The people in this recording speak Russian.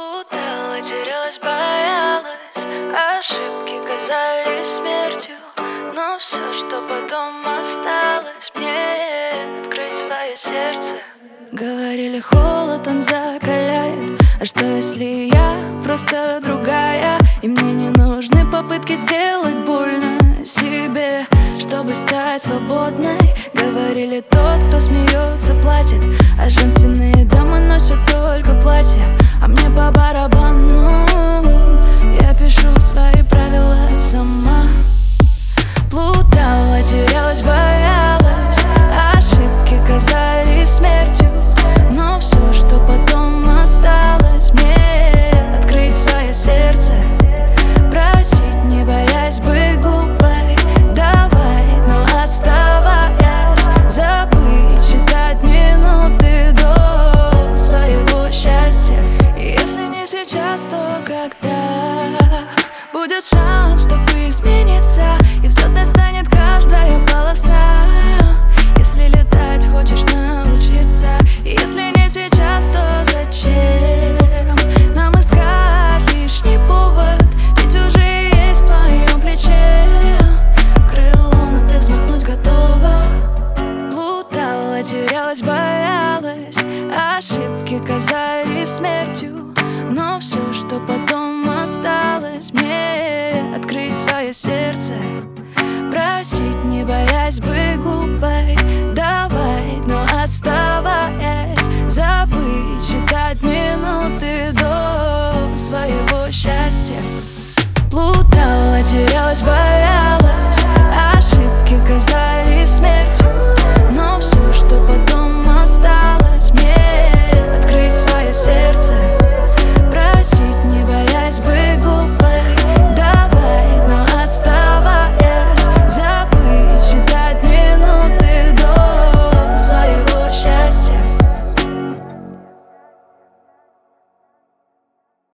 Плутала, терялась, боялась, ошибки казались смертью. Но все, что потом осталось, мне открыть свое сердце. Говорили, холод он закаляет. А что если я просто другая? И мне не нужны попытки сделать больно себе, чтобы стать свободной. Говорили, тот, кто смеется, платит, а женственные дамы носят только платья. А мне по барабану, я пишу свои правила сама. Плутала, терялась, боялась, ошибки казались смертью. Но все, что потом осталось, мне открыть свое сердце, просить, не боясь быть глупой. Давай, но оставаясь, забыть, считать минуты до своего счастья. И если не сейчас, то когда будет шанс, чтобы измениться, и взлетной станет каждая полоса. Если летать хочешь научиться, и если не сейчас, то зачем нам искать лишний повод? Ведь уже есть в твоем плече крыло, но ты взмахнуть готова. Плутала, терялась, боялась, ошибки казались смертью. Но все, что потом осталось, мне открыть свое сердце, просить, не боясь быть глупой. Давай, но оставаясь, забыть, считать минуты до своего счастья. Плутала, терялась, боялась.